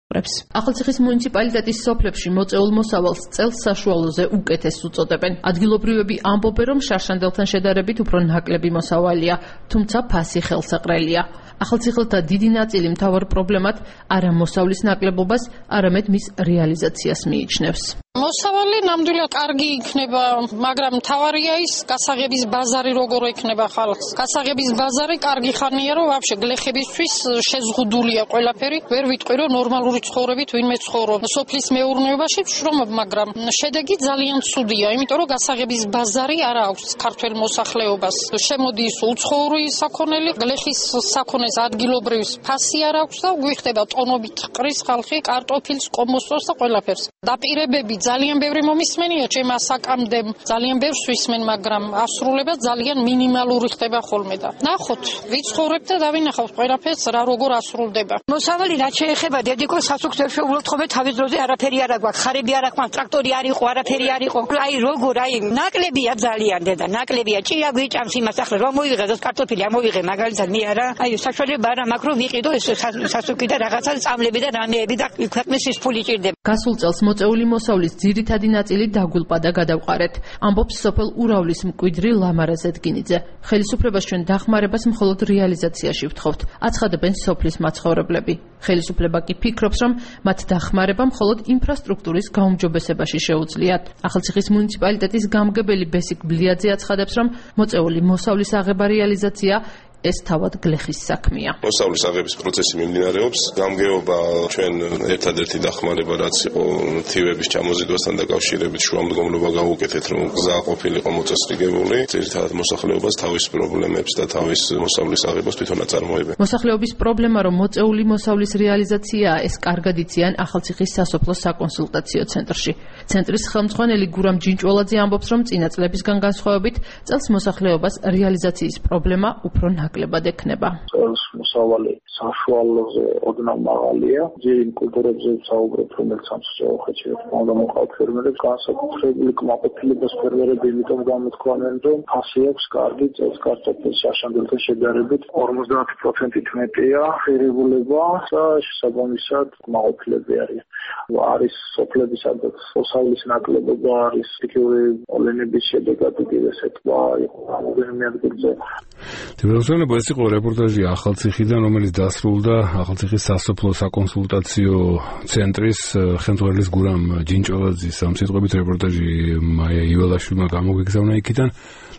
ახალციხის მუნიციპალიტეტის სოფლებში მოწეულ მოსავალს წელს საშუალოზე უკეთესს უწოდებენ. ადგილობრივები ამბობენ, რომ შარშანდელთან შედარებით უფრო ნაკლები მოსავალია, თუმცა ფასი ხელსაყრელია. ახალციხელთა დიდი ნაწილი მთავარ პრობლემად არა მოსავლის ნაკლებობას, არამედ მის რეალიზაციას მიიჩნევს. მოსავალი ნამდვილად კარგი იქნება, მაგრამ მთავარია ის გასაღების ბაზარი როგორ ექნება ხალხს. გასაღების ბაზარი კარგი ხანია, რომ ვაფშე გლეხებისთვის შეზღუდულია ყველაფერი. ვერ ვიტყვი, რომ ნორმალური ცხოვრებით ვინმე ცხოვრობს. სოფლის მეურნეობაში ვშრომობ, მაგრამ შედეგი ძალიან ცუდია, იმიტომ რომ გასაღების ბაზარი არ აქვს ქართველ მოსახლეობას. შემოდის უცხოური საქონელი, გლეხის საქონელს ადგილობრივს ფასი არ აქვს და გვიხდება ტონობით ყრის ხალხი კარტოფილს, კომოსტოს და ყველაფერს. დაპირებები ძალიან ბევრი მომისმენია, ჩემ ასაკამდე ძალიან ბევრს ვისმენ, მაგრამ ასრულება ძალიან მინიმალური ხდება ხოლმე და ნახოთ, ვიცხოვრებ და დავინახავთ ყველაფერს რა როგორ ასრულდება. მოსავალი რაც შეეხება დედიკოს სასუქს ულოთხოვე თავის დროზე არაფერი არ აქვს, ხარები არ აქვს, ტრაქტორი არ იყო, არაფერი არ იყო. აი როგორ, აი ნაკლებია ძალიან დედა, ნაკლებია. ჭია გვიჭამს იმას ახლა რომ მოიღე და კარტოფილი ამოიღე, მაგალითად მე არა, აი საშუალება არ მაქვს რომ ვიყიდო ეს სასუქი და რაღაცა წამლები და რამეები და ქვეყნის ის ფული ჭირდება. გასულ წელს მოწეული მოსავლის ძირითადი ნაწილი დაგულყდა გადავყარეთ, ამბობს სოფელ ურავლის მკვიდრი ლამარა ზედგინიძე. ხელისუფლებას ჩვენ დახმარებას მხოლოდ რეალიზაციაში ვთხოვთ, აცხადებენ სოფლის მაცხოვრებლები. ხელისუფლება კი ფიქრობს, რომ მათ დახმარება მხოლოდ ინფრასტრუქტურის გაუმჯობესებაში შეუძლიათ. ახალციხის მუნიციპალიტეტის გამგებელი ბესიკ ბლიაძე აცხადებს, რომ მოწეული მოსავლის აღება რეალიზაცია ეს თავად გლეხის საქმეა. მოსავლის აღების პროცესი მიმდინარეობს. გამგეობა ჩვენ ერთადერთი დახმარება რაც იყო თივების ჩამოზიდვასთან დაკავშირებით შუამდგომლობა გავუკეთეთ, რომ გზა ყოფილიყო მოწესრიგებული. ძირითადად მოსახლეობას თავის პრობლემებს და თავის მოსავლის აღებას თვითონ აწარმოებენ. მოსახლეობის პრობლემა, რომ მოწეული მოსავლის რეალიზაციაა, ეს კარგად იციან ახალციხის სასოფლო საკონსულტაციო ცენტრში. ცენტრის ხელმძღვანელი გურამ ჯინჭველაძე ამბობს, რომ წინა წლებისგან განსხვავებით წელს მოსახლეობას რეალიზაციის პრობლემა უფრო ნაკლებად ექნება. წელს მოსავალი საშუალოზე ოდნავ მაღალია. ჯერ იმ კულტურებზე ვსაუბრობ, რომელიც ამ შეოხეთში უნდა მოყავთ ფერმერებს, განსაკუთრებული კმაყოფილებას ფერმერები იმიტომ გამოთქვამენ, რომ ფასი აქვს კარგი, წელს კარტოფილს შარშანდელთან შედარებით 50%-ით მეტია ღირებულება და შესაბამისად კმაყოფილები არიან. არის სოფლები, სადაც მოსავლის ნაკლებობა არის ფიქრი ოლენების შედეგად უდიდეს ეთვა იყო რამდენიმე ადგილზე. ეს იყო რეპორტაჟი ახალციხიდან, რომელიც დასრულდა ახალციხის სასოფლო საკონსულტაციო ცენტრის ხელმძღვანელის გურამ ჯინჭველაძის ამ სიტყვებით რეპორტაჟი მაია იველაშვილმა გამოგვიგზავნა იქიდან.